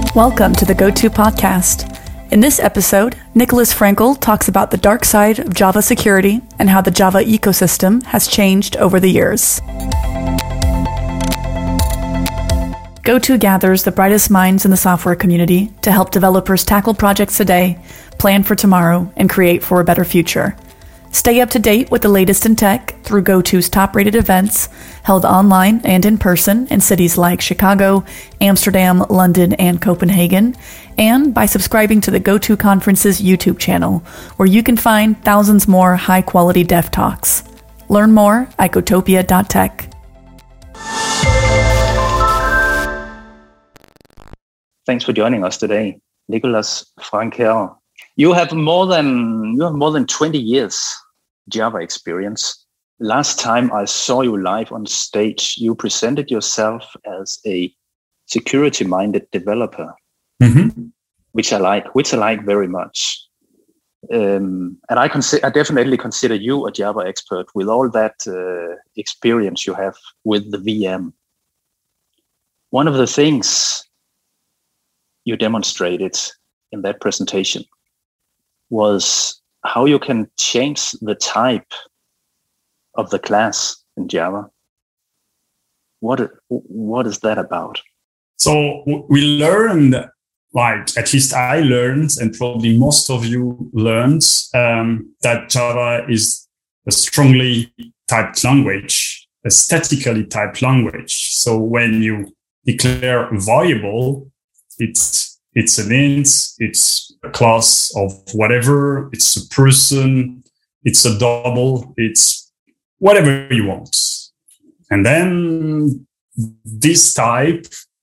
Welcome to the Go-To Podcast. In this episode, Nicholas Frankel talks about the dark side of Java security and how the Java ecosystem has changed over the years. Go-To gathers the brightest minds in the software community to help developers tackle projects today, plan for tomorrow, and create for a better future. Stay up to date with the latest in tech through Go-To's top-rated events, held online and in person in cities like Chicago, Amsterdam, London, and Copenhagen, and by subscribing to the Go-To Conference's YouTube channel, where you can find thousands more high-quality dev talks. Learn more at gotopia.tech. Thanks for joining us today, Nicholas Frankel. You have more than 20 years Java experience. Last time I saw you live on stage, you presented yourself as a security-minded developer, which I like very much. And I definitely consider you a Java expert with all that experience you have with the VM. One of the things you demonstrated in that presentation was how you can change the type of the class in Java. What is that about? So we learned, at least I learned, and probably most of you learned, that Java is a strongly typed language, a statically typed language. So when you declare a variable, it's an int, it's a class of whatever, it's a person, it's a double, it's whatever you want. And then this type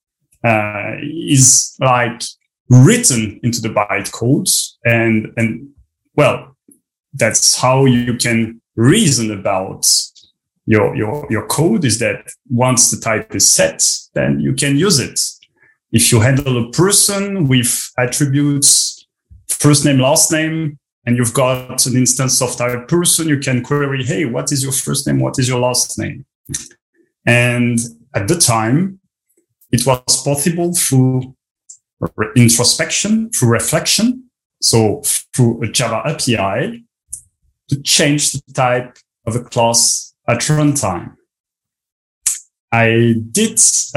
is written into the bytecode. And that's how you can reason about your code, is that once the type is set, then you can use it. If you handle a person with attributes, first name, last name, and you've got an instance of type person, you can query, hey, what is your first name? What is your last name? And at the time, it was possible through introspection, through reflection, so through a Java API, to change the type of a class at runtime. I redid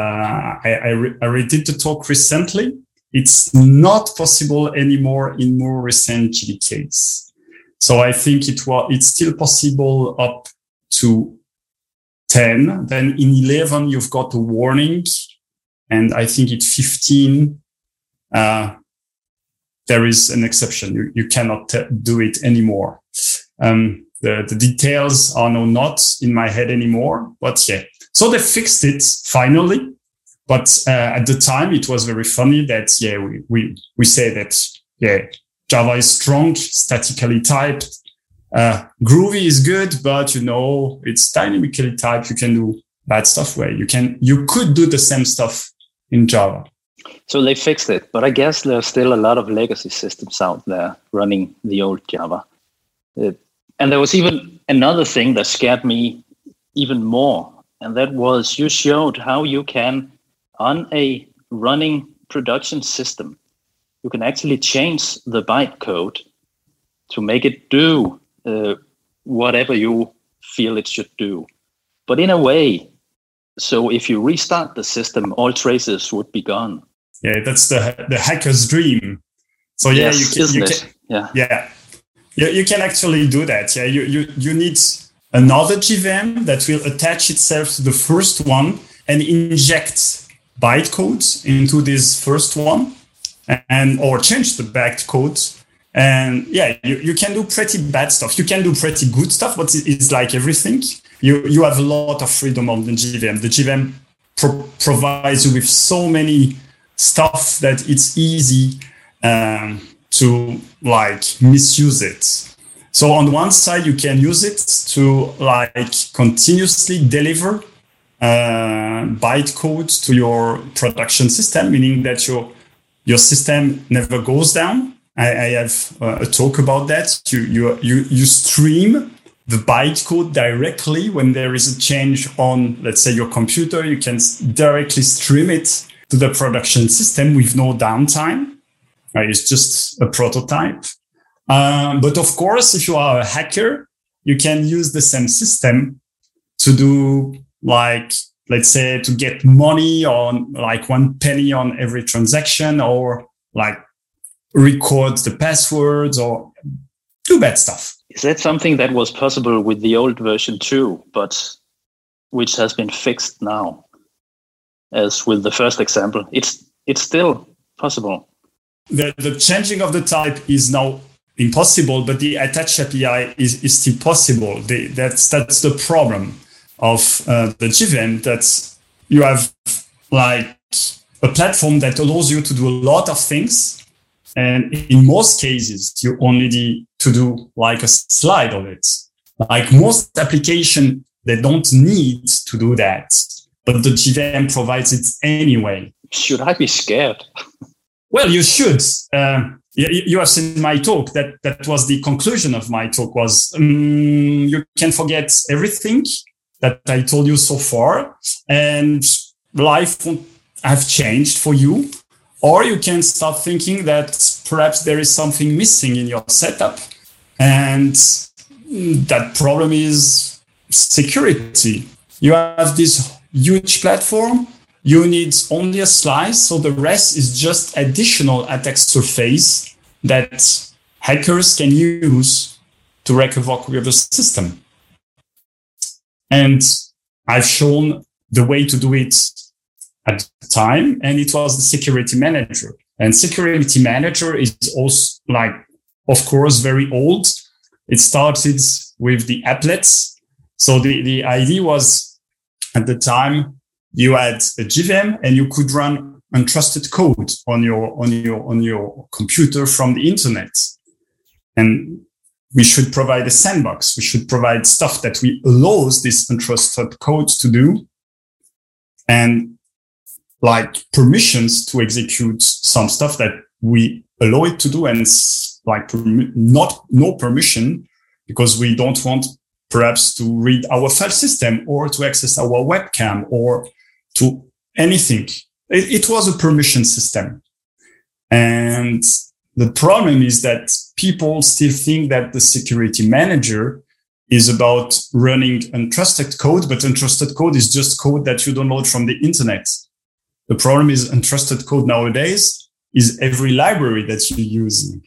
the talk recently. It's not possible anymore in more recent JDKs. So I think it's still possible up to 10. Then in 11, you've got a warning. And I think at 15, there is an exception. You cannot do it anymore. The details are now not in my head anymore, but yeah. So they fixed it finally, but at the time it was very funny that we say that Java is strong, statically typed. Groovy is good, but it's dynamically typed. You can do bad stuff where you could do the same stuff in Java. So they fixed it, but I guess there's still a lot of legacy systems out there running the old Java. And there was even another thing that scared me even more. And that was, you showed how you can, on a running production system, you can actually change the bytecode to make it do whatever you feel it should do. But in a way, so if you restart the system, all traces would be gone. Yeah, that's the hacker's dream. So yeah, yes, you can actually do that. Yeah, you need another JVM that will attach itself to the first one and inject bytecodes into this first one, or change the bytecode. And you can do pretty bad stuff. You can do pretty good stuff, but it's like everything. You have a lot of freedom on the JVM. The JVM provides you with so many stuff that it's easy to misuse it. So on one side, you can use it to continuously deliver bytecode to your production system, meaning that your system never goes down. I have a talk about that. You stream the bytecode directly when there is a change on, let's say, your computer. You can directly stream it to the production system with no downtime. It's just a prototype. But of course, if you are a hacker, you can use the same system to do, like, let's say, to get money on like 1 penny on every transaction, or like record the passwords or do bad stuff. Is that something that was possible with the old version too, but which has been fixed now? As with the first example, it's still possible. The changing of the type is now impossible, but the attach API is still possible. That's the problem of the JVM, that you have like a platform that allows you to do a lot of things. And in most cases, you only need to do like a slide of it. Like most applications, they don't need to do that, but the JVM provides it anyway. Should I be scared? Well, you should. You have seen my talk. That was the conclusion of my talk, was you can forget everything that I told you so far, and life won't have changed for you. Or you can start thinking that perhaps there is something missing in your setup, and that problem is security. You have this huge platform. You need only a slice, so the rest is just additional attack surface that hackers can use to wreak havoc with the system. And I've shown the way to do it at the time, and it was the security manager. And security manager is also, like, of course, very old. It started with the applets. So the idea was, at the time, you had a JVM and you could run untrusted code on your computer from the internet. And we should provide a sandbox. We should provide stuff that we allows this untrusted code to do, and like permissions to execute some stuff that we allow it to do, and like no permission, because we don't want perhaps to read our file system or to access our webcam or to anything. It was a permission system. And the problem is that people still think that the security manager is about running untrusted code, but untrusted code is just code that you download from the internet. The problem is untrusted code nowadays is every library that you're using.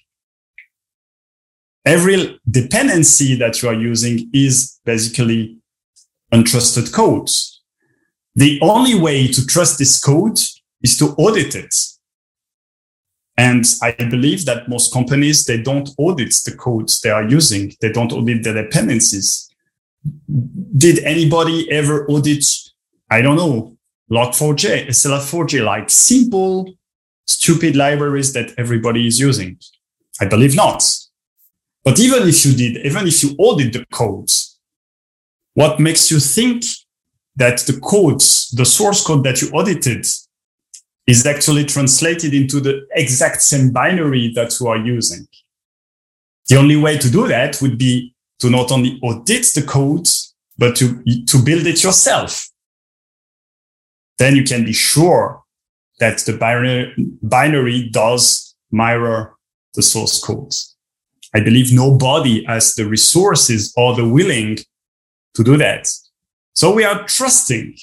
Every dependency that you are using is basically untrusted code. The only way to trust this code is to audit it. And I believe that most companies, they don't audit the codes they are using. They don't audit the dependencies. Did anybody ever audit, I don't know, Log4j, SLR4j, like simple, stupid libraries that everybody is using? I believe not. But even if you did, even if you audit the codes, what makes you think that the codes, the source code that you audited, is actually translated into the exact same binary that you are using? The only way to do that would be to not only audit the code, but to build it yourself. Then you can be sure that the binary does mirror the source code. I believe nobody has the resources or the willing to do that. So we are trusting.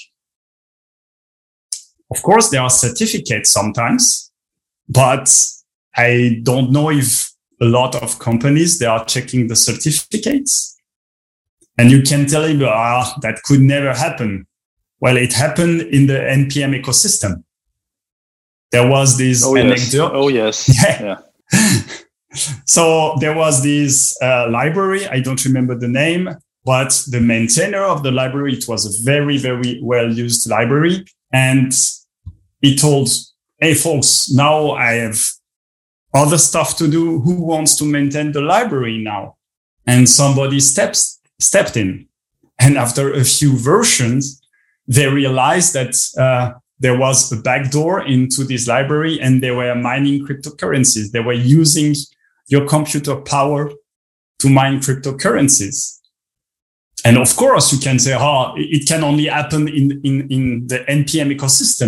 Of course, there are certificates sometimes, but I don't know if a lot of companies, they are checking the certificates. And you can tell them, that could never happen. Well, it happened in the NPM ecosystem. There was this anecdote. Oh, yes. Yeah. So there was this library. I don't remember the name, but the maintainer of the library, it was a very, very well-used library. And he told, hey, folks, now I have other stuff to do. Who wants to maintain the library now? And somebody stepped in. And after a few versions, they realized that there was a backdoor into this library, and they were mining cryptocurrencies. They were using your computer power to mine cryptocurrencies. And of course, you can say, it can only happen in the NPM ecosystem.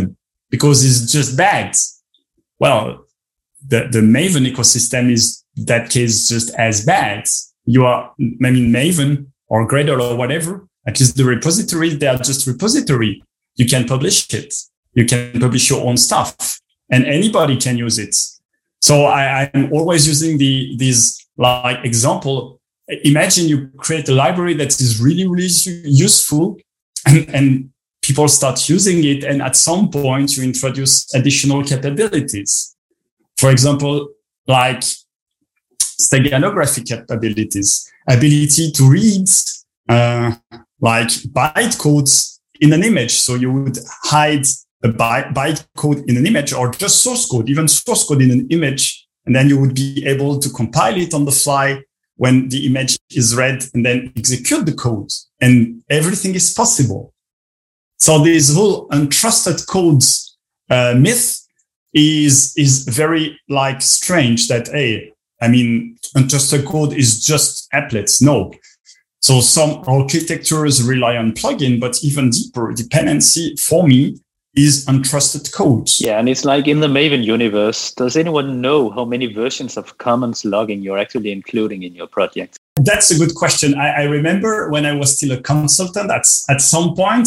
because it's just bad. Well, the Maven ecosystem is that case just as bad. Maven or Gradle or whatever, at least the repositories, they are just repository. You can publish it. You can publish your own stuff and anybody can use it. So I'm always using this like example. Imagine you create a library that is really, really useful and people start using it. And at some point you introduce additional capabilities. For example, like steganography capabilities, ability to read like bytecodes in an image. So you would hide a bytecode in an image or just source code, even source code in an image. And then you would be able to compile it on the fly when the image is read and then execute the code. And everything is possible. So this whole untrusted codes myth is very like strange that, untrusted code is just applets. No. So some architectures rely on plugin, but even deeper dependency for me is untrusted code. Yeah, and it's like in the Maven universe, does anyone know how many versions of commons logging you're actually including in your project? That's a good question. I remember when I was still a consultant, at some point,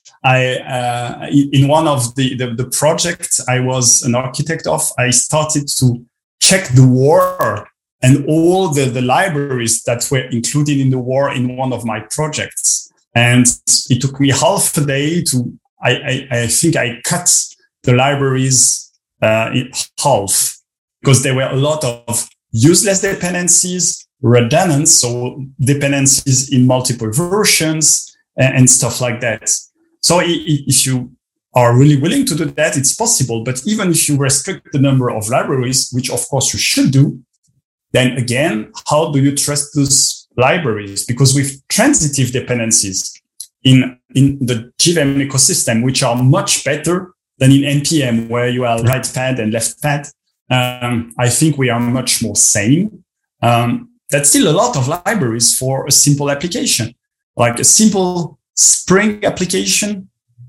in one of the projects I was an architect of, I started to check the WAR and all the libraries that were included in the WAR in one of my projects. And it took me half a day to, I think I cut the libraries in half because there were a lot of useless dependencies, redundant, so dependencies in multiple versions and stuff like that. So if you are really willing to do that, it's possible. But even if you restrict the number of libraries, which of course you should do, then again, how do you trust those libraries? Because with transitive dependencies in the JVM ecosystem, which are much better than in NPM, where you are right pad and left pad, I think we are much more sane. That's still a lot of libraries for a simple application, like a simple Spring application,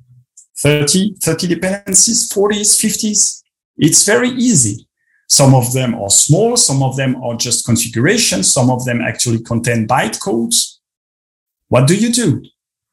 30 dependencies, 40s, 50s. It's very easy. Some of them are small. Some of them are just configurations. Some of them actually contain bytecodes. What do you do?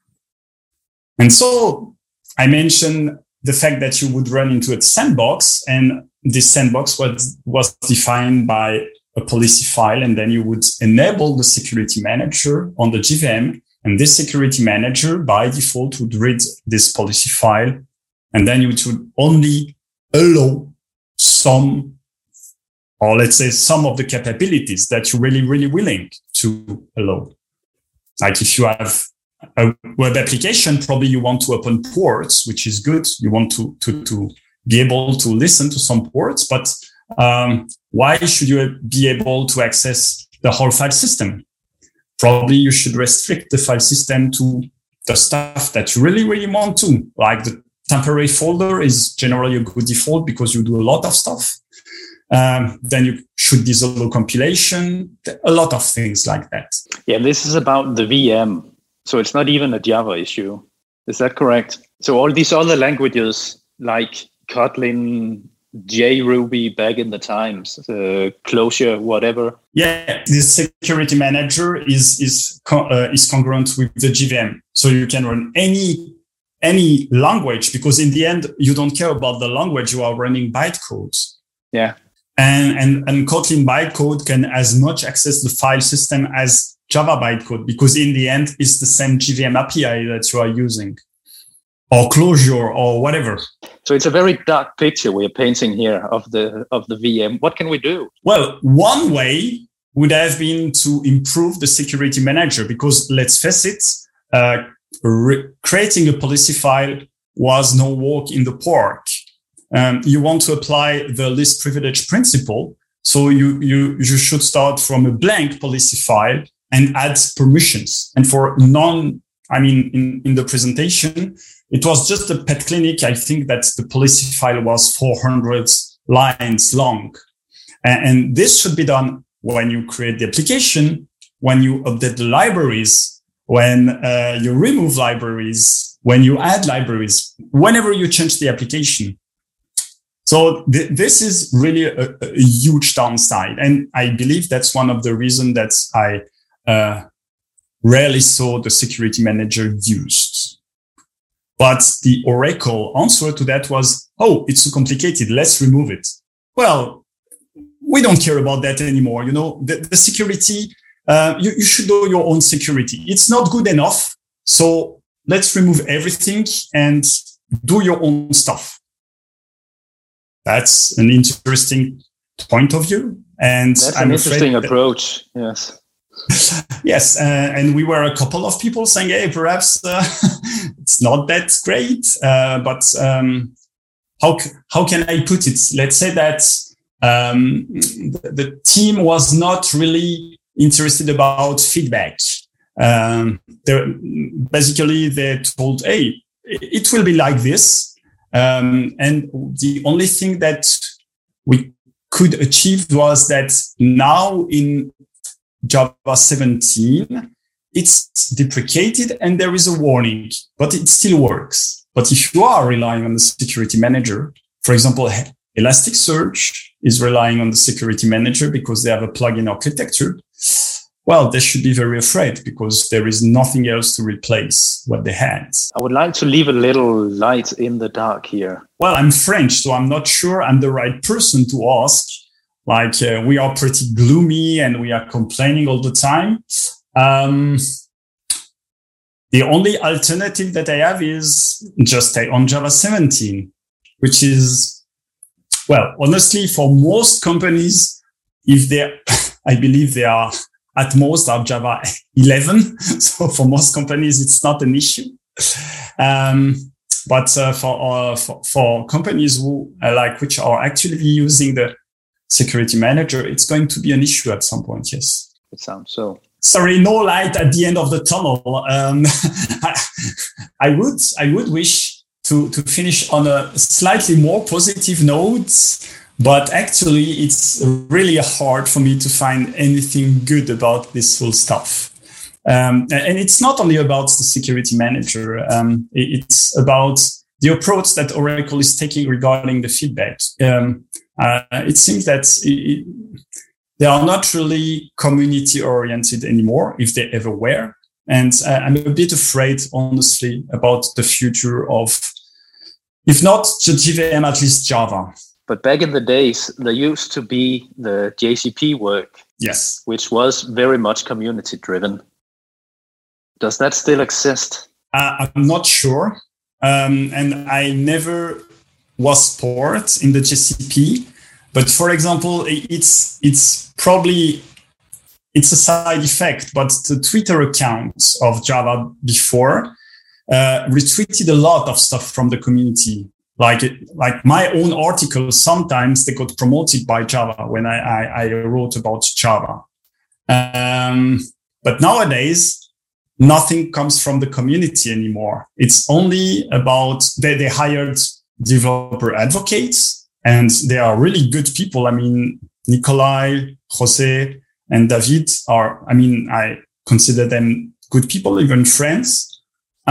And so I mentioned the fact that you would run into a sandbox, and this sandbox was defined by a policy file. And then you would enable the security manager on the JVM. And this security manager by default would read this policy file. And then you would only allow some, or let's say some of the capabilities that you're really, really willing to allow. Like if you have a web application, probably you want to open ports, which is good. You want to be able to listen to some ports, but why should you be able to access the whole file system? Probably you should restrict the file system to the stuff that you really, really want to. Like the temporary folder is generally a good default because you do a lot of stuff. Then you should disallow compilation, a lot of things like that. Yeah, this is about the VM. So it's not even a Java issue. Is that correct? So all these other languages like Kotlin, JRuby back in the times, Clojure, whatever. Yeah, this security manager is congruent with the JVM. So you can run any language because in the end, you don't care about the language. You are running bytecodes. Yeah. And Kotlin bytecode can as much access the file system as Java bytecode because in the end, it's the same JVM API that you are using. Or Clojure or whatever. So it's a very dark picture we're painting here of the VM. What can we do? Well, one way would have been to improve the security manager because let's face it, creating a policy file was no walk in the park. You want to apply the least privilege principle. So you should start from a blank policy file and add permissions. And for in the presentation, it was just a pet clinic. I think that the policy file was 400 lines long. And this should be done when you create the application, when you update the libraries, when you remove libraries, when you add libraries, whenever you change the application. So this is really a huge downside. And I believe that's one of the reasons that I rarely saw the security manager used. But the Oracle answer to that was, oh, it's too complicated. Let's remove it. Well, we don't care about that anymore. You know, the security, you should know your own security. It's not good enough. So let's remove everything and do your own stuff. That's an interesting point of view. And that's an interesting approach. Yes. Yes. And we were a couple of people saying, hey, perhaps it's not that great. But how can I put it? Let's say that the team was not really interested about feedback. Basically, they told, hey, it will be like this. And the only thing that we could achieve was that now in Java 17, it's deprecated and there is a warning, but it still works. But if you are relying on the security manager, for example, Elasticsearch is relying on the security manager because they have a plugin architecture. Well, they should be very afraid because there is nothing else to replace what they had. I would like to leave a little light in the dark here. Well, I'm French, so I'm not sure I'm the right person to ask. Like, we are pretty gloomy and we are complaining all the time. The only alternative that I have is just stay on Java 17, which is, well, honestly, for most companies, I believe they are at most are Java 11. So for most companies, it's not an issue. But for companies who which are actually using the security manager, it's going to be an issue at some point. Yes. It sounds so. Sorry, no light at the end of the tunnel. I would wish to finish on a slightly more positive note, but actually it's really hard for me to find anything good about this whole stuff. And it's not only about the security manager. It's about the approach that Oracle is taking regarding the feedback. It seems that they are not really community oriented anymore, if they ever were. And I'm a bit afraid, honestly, about the future of, if not JVM, at least Java. But back in the days, there used to be the JCP work. Yes. Which was very much community driven. Does that still exist? I'm not sure. And I never was part in the JCP. But for example, it's a side effect, but the Twitter accounts of Java before retweeted a lot of stuff from the community. Like my own articles, sometimes they got promoted by Java when I wrote about Java. But nowadays, nothing comes from the community anymore. It's only about they hired developer advocates. And they are really good people. I mean, Nikolai, Jose, and David I consider them good people, even friends.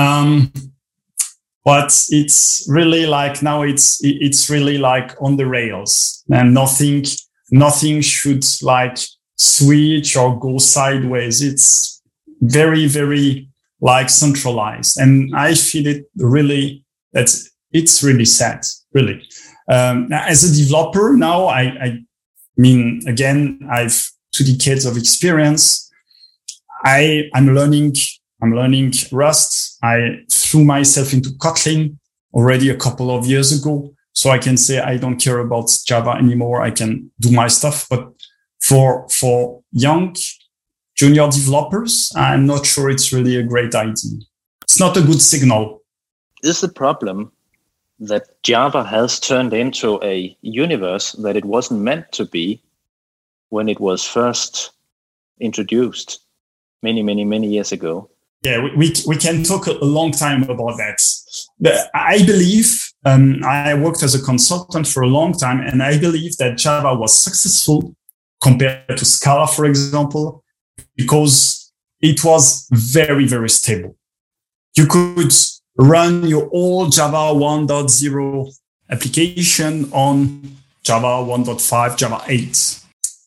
But it's really now it's really on the rails, and nothing should switch or go sideways. It's very, very centralized. And I feel it really, it's really sad, really. As a developer now, I mean, again, I've 2 decades of experience. I'm learning Rust. I threw myself into Kotlin already a couple of years ago. So I can say I don't care about Java anymore. I can do my stuff. But for young junior developers, I'm not sure it's really a great idea. It's not a good signal. Is the problem that Java has turned into a universe that it wasn't meant to be when it was first introduced many, many, many years ago? Yeah, we can talk a long time about that. I believe, I worked as a consultant for a long time, and I believe that Java was successful compared to Scala, for example, because it was very, very stable. You could run your old Java 1.0 application on Java 1.5, Java 8.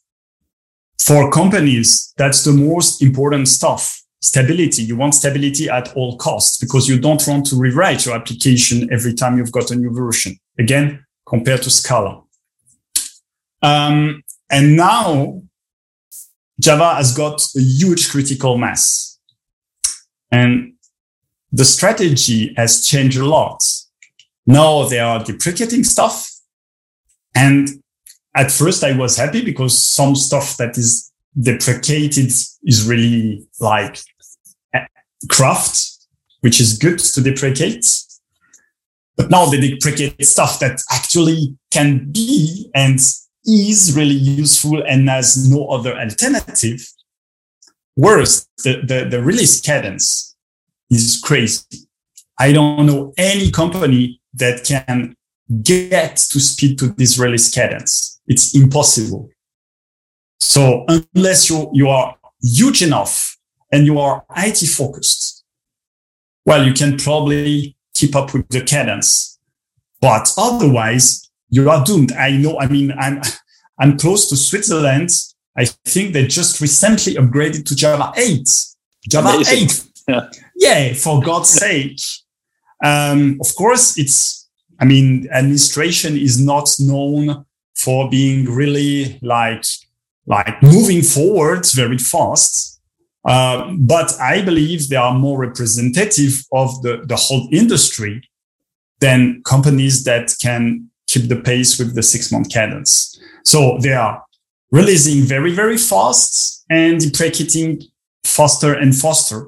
For companies, that's the most important stuff. Stability. You want stability at all costs because you don't want to rewrite your application every time you've got a new version. Again, compared to Scala. And now Java has got a huge critical mass. And the strategy has changed a lot. Now they are deprecating stuff. And at first I was happy because some stuff that is deprecated is really like craft, which is good to deprecate. But now they deprecate stuff that actually can be and is really useful and has no other alternative. Worse, the release cadence is crazy. I don't know any company that can get to speed to this release cadence. It's impossible. So unless you are huge enough and you are IT focused, well, you can probably keep up with the cadence. But otherwise, you are doomed. I'm close to Switzerland. I think they just recently upgraded to Java 8. Java Amazing. 8. Yeah, for God's sake. Of course, administration is not known for being really like moving forward very fast. But I believe they are more representative of the whole industry than companies that can keep the pace with the 6-month cadence. So they are releasing very, very fast and deprecating faster and faster.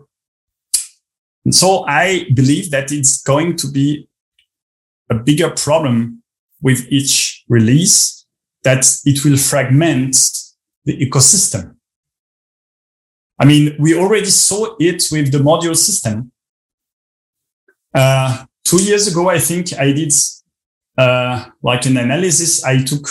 And so I believe that it's going to be a bigger problem with each release, that it will fragment the ecosystem. I mean, we already saw it with the module system. 2 years ago, I think I did an analysis. I took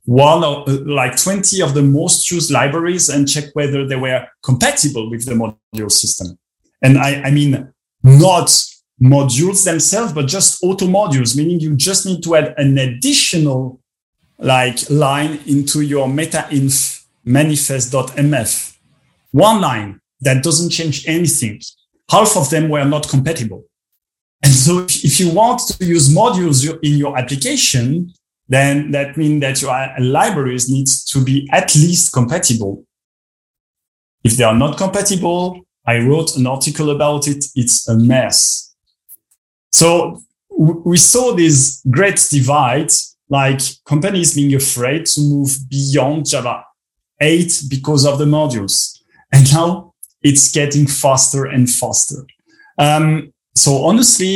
20 of the most used libraries and checked whether they were compatible with the module system. And I mean, not modules themselves, but just auto modules, meaning you just need to add an additional line into your meta-inf manifest.mf. One line that doesn't change anything. Half of them were not compatible. And so if you want to use modules in your application, then that means that your libraries need to be at least compatible. If they are not compatible, I wrote an article about it. It's a mess. So we saw this great divide, like companies being afraid to move beyond Java 8 because of the modules. And now it's getting faster and faster. So honestly,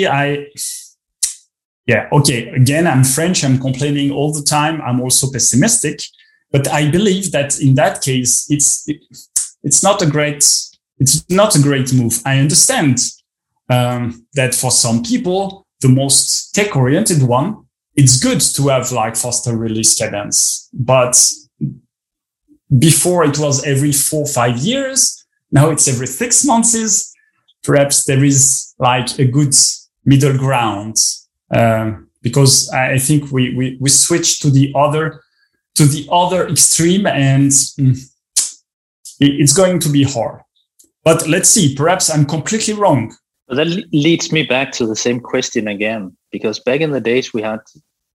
again, I'm French. I'm complaining all the time. I'm also pessimistic, but I believe that in that case, it's not a great move. I understand that for some people, the most tech-oriented one, it's good to have faster release cadence. But before it was every 4 or 5 years, now it's every 6 months. Perhaps there is a good middle ground, because I think we switched to the other extreme, and it's going to be hard. But let's see. Perhaps I'm completely wrong. That leads me back to the same question again, because back in the days we had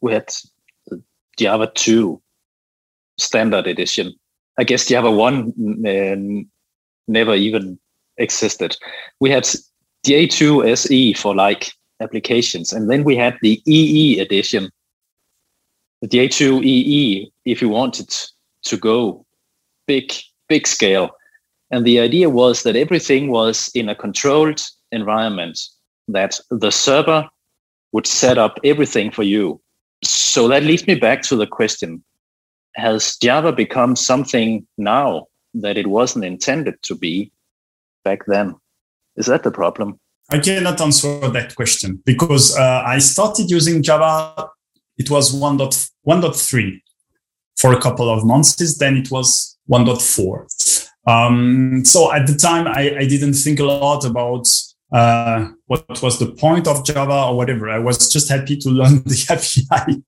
Java 2 standard edition. I guess Java 1 never even existed. We had J2 SE for applications, and then we had the EE edition, the J2 EE, if you wanted to go big scale. And the idea was that everything was in a controlled environment, that the server would set up everything for you. So that leads me back to the question, has Java become something now that it wasn't intended to be back then? Is that the problem? I cannot answer that question because I started using Java, it was 1.3 for a couple of months. Then it was 1.4. So at the time, I didn't think a lot about what was the point of Java or whatever. I was just happy to learn the API.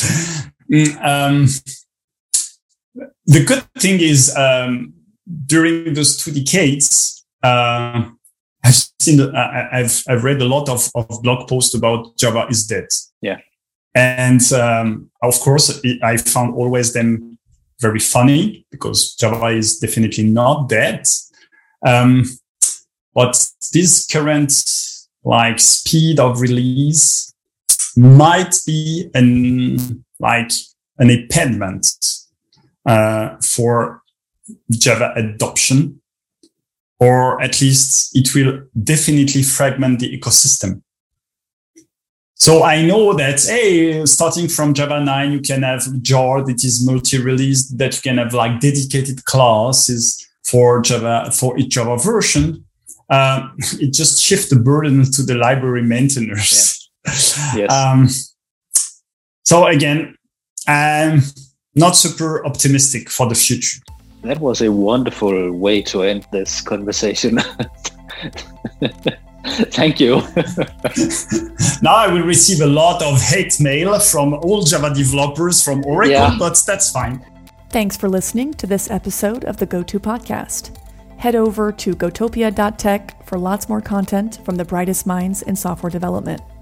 The good thing is, during those 2 decades, I've read a lot of blog posts about Java is dead. Yeah. And of course, I found always them very funny because Java is definitely not dead. But this current speed of release might be an impediment for Java adoption, or at least it will definitely fragment the ecosystem. So I know that, starting from Java 9, you can have jar that is multi-released, that you can have dedicated classes for Java, for each Java version. It just shifts the burden to the library maintainers. Yeah. Yes. So again, I'm not super optimistic for the future. That was a wonderful way to end this conversation. Thank you. Now I will receive a lot of hate mail from all Java developers from Oracle, but that's fine. Thanks for listening to this episode of the GoTo Podcast. Head over to gotopia.tech for lots more content from the brightest minds in software development.